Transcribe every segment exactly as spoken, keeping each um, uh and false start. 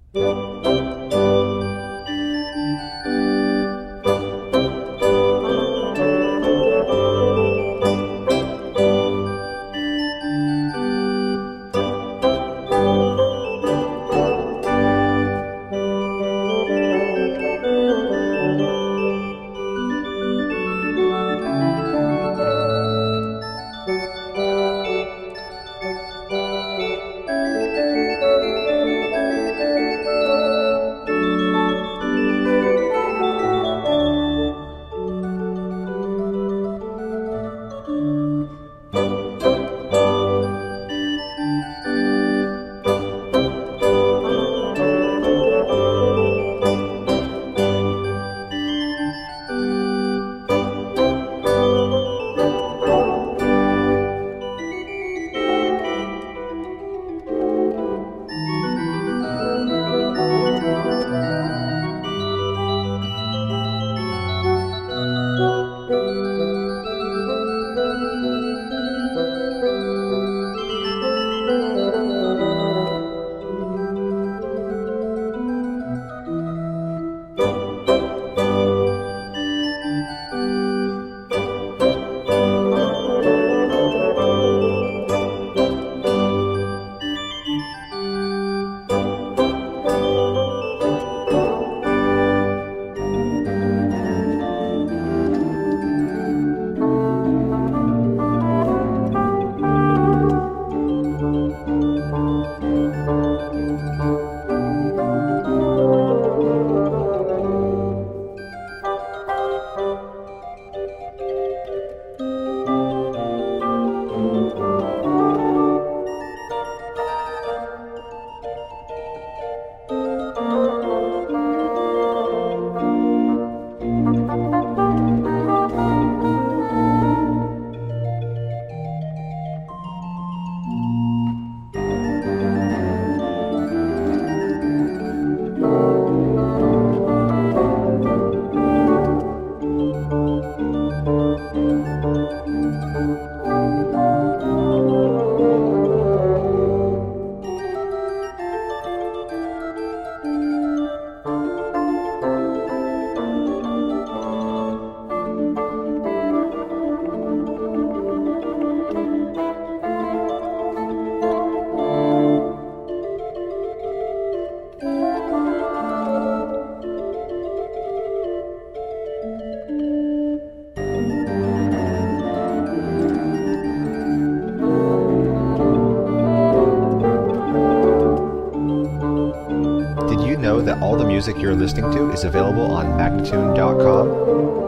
That all the music you're listening to is available on Magnatune dot com.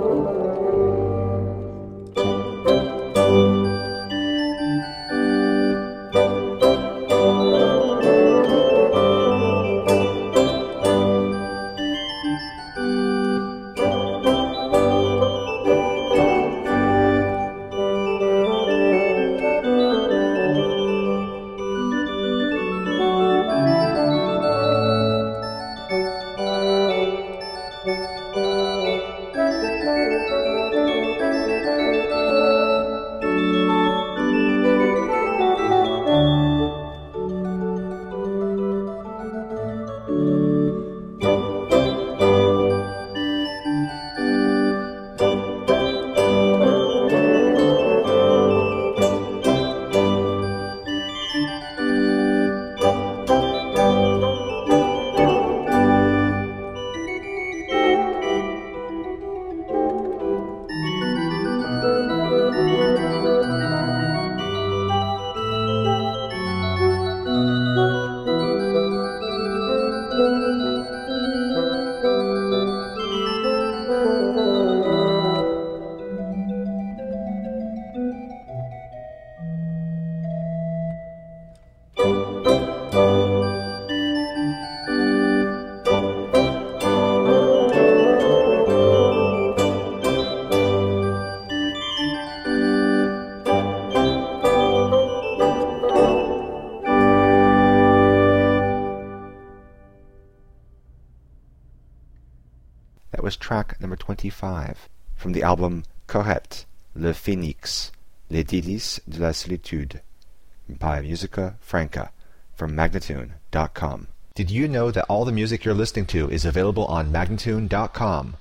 That was track number twenty-five from the album Cohet, Le Phénix, Les Délices de la Solitude by Musica Franca from Magnatune dot com. Did you know that all the music you're listening to is available on Magnatune dot com?